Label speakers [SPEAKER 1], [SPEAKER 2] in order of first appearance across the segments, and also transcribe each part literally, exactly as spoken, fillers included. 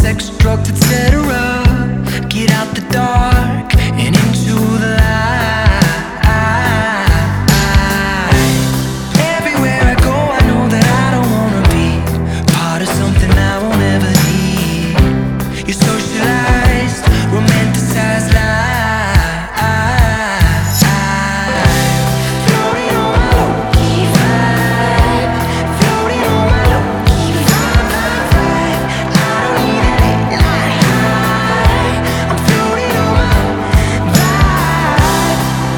[SPEAKER 1] sex, drugs, et cetera. Get out the dark and into the light. Everywhere I go, I know that I don't wanna be part of something I won't ever need. Your socialized, romanticized life. Floating on my low-key vibe. Floating on my low-key vibe, vibe, vibe. I don't need a late night high. I'm floating on my vibe,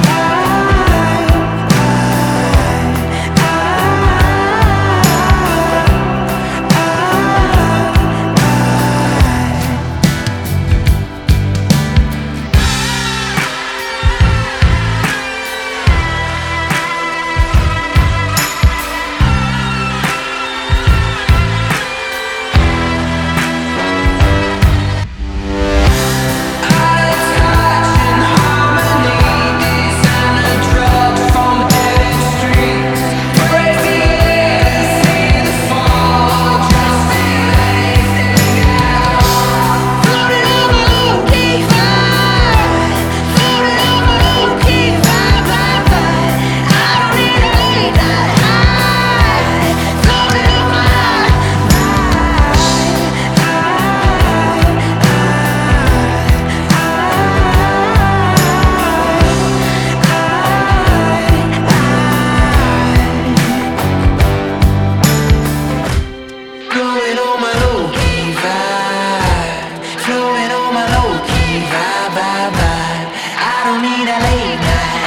[SPEAKER 1] flowing on my low-key vibe. Flowing on my low-key vibe, vibe, vibe. I don't need a late night